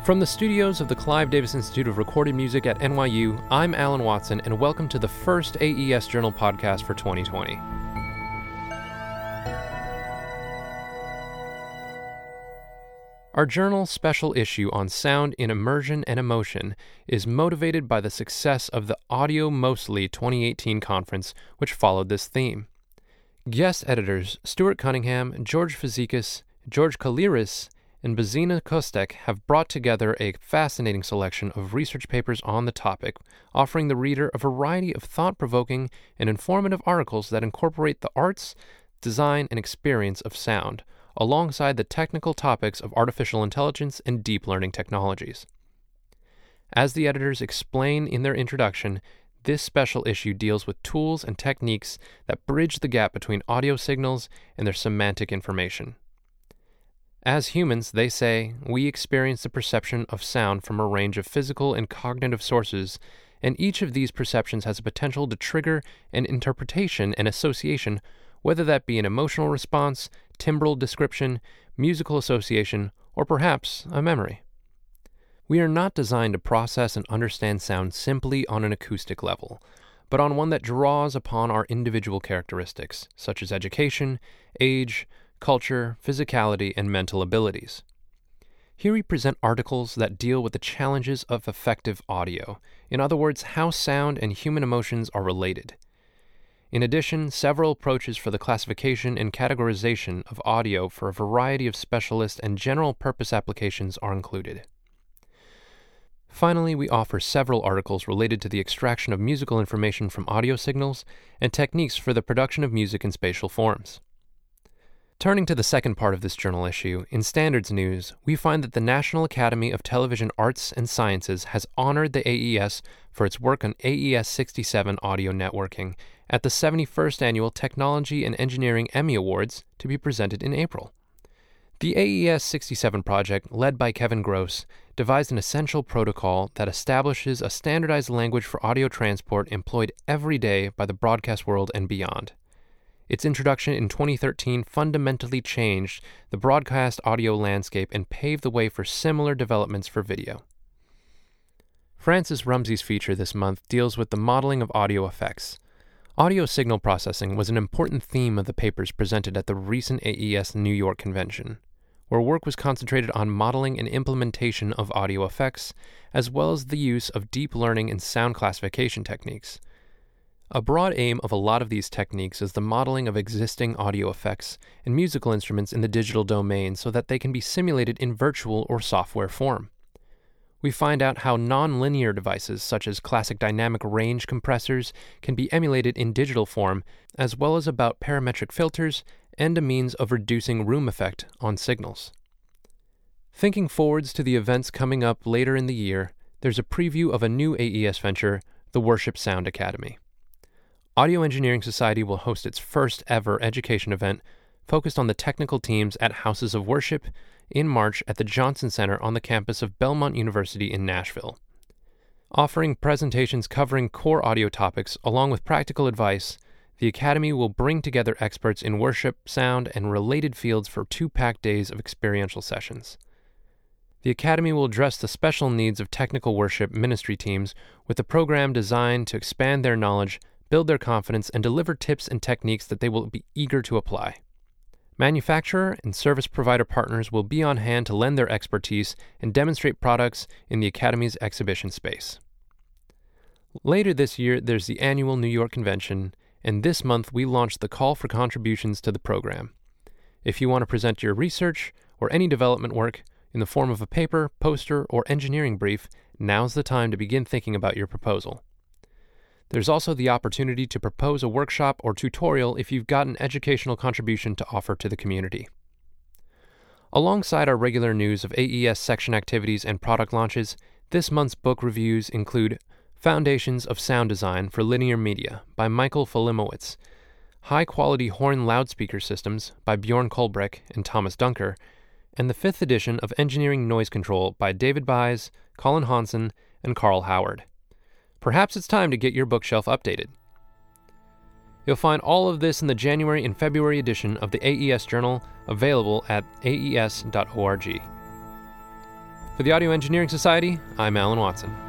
From the studios of the Clive Davis Institute of Recorded Music at NYU, I'm Alan Watson, and welcome to the first AES Journal podcast for 2020. Our journal's special issue on sound in immersion and emotion is motivated by the success of the Audio Mostly 2018 conference, which followed this theme. Guest editors Stuart Cunningham, George Fazekas, George Kaliris, and Bezina Kostek have brought together a fascinating selection of research papers on the topic, offering the reader a variety of thought-provoking and informative articles that incorporate the arts, design, and experience of sound, alongside the technical topics of artificial intelligence and deep learning technologies. As the editors explain in their introduction, this special issue deals with tools and techniques that bridge the gap between audio signals and their semantic information. As humans, they say, we experience the perception of sound from a range of physical and cognitive sources, and each of these perceptions has a potential to trigger an interpretation and association, whether that be an emotional response, timbral description, musical association, or perhaps a memory. We are not designed to process and understand sound simply on an acoustic level, but on one that draws upon our individual characteristics, such as education, age, culture, physicality, and mental abilities. Here we present articles that deal with the challenges of effective audio, in other words, how sound and human emotions are related. In addition, several approaches for the classification and categorization of audio for a variety of specialist and general-purpose applications are included. Finally, we offer several articles related to the extraction of musical information from audio signals and techniques for the production of music in spatial forms. Turning to the second part of this journal issue, in standards news, we find that the National Academy of Television Arts and Sciences has honored the AES for its work on AES 67 audio networking at the 71st Annual Technology and Engineering Emmy Awards to be presented in April. The AES 67 project, led by Kevin Gross, devised an essential protocol that establishes a standardized language for audio transport employed every day by the broadcast world and beyond. Its introduction in 2013 fundamentally changed the broadcast audio landscape and paved the way for similar developments for video. Francis Rumsey's feature this month deals with the modeling of audio effects. Audio signal processing was an important theme of the papers presented at the recent AES New York convention, where work was concentrated on modeling and implementation of audio effects, as well as the use of deep learning and sound classification techniques. A broad aim of a lot of these techniques is the modeling of existing audio effects and musical instruments in the digital domain so that they can be simulated in virtual or software form. We find out how non-linear devices such as classic dynamic range compressors can be emulated in digital form, as well as about parametric filters and a means of reducing room effect on signals. Thinking forwards to the events coming up later in the year, there's a preview of a new AES venture, the Worship Sound Academy. Audio Engineering Society will host its first ever education event focused on the technical teams at Houses of Worship in March at the Johnson Center on the campus of Belmont University in Nashville. Offering presentations covering core audio topics along with practical advice, the Academy will bring together experts in worship, sound, and related fields for 2 packed days of experiential sessions. The Academy will address the special needs of technical worship ministry teams with a program designed to expand their knowledge, build their confidence, and deliver tips and techniques that they will be eager to apply. Manufacturer and service provider partners will be on hand to lend their expertise and demonstrate products in the Academy's exhibition space. Later this year, there's the annual New York convention, and this month we launched the call for contributions to the program. If you want to present your research or any development work in the form of a paper, poster, or engineering brief, now's the time to begin thinking about your proposal. There's also the opportunity to propose a workshop or tutorial if you've got an educational contribution to offer to the community. Alongside our regular news of AES section activities and product launches, this month's book reviews include Foundations of Sound Design for Linear Media by Michael Filimowicz, High-Quality Horn Loudspeaker Systems by Bjorn Kolbreck and Thomas Dunker, and the 5th edition of Engineering Noise Control by David Buys, Colin Hansen, and Carl Howard. Perhaps it's time to get your bookshelf updated. You'll find all of this in the January and February edition of the AES Journal, available at aes.org. For the Audio Engineering Society, I'm Alan Watson.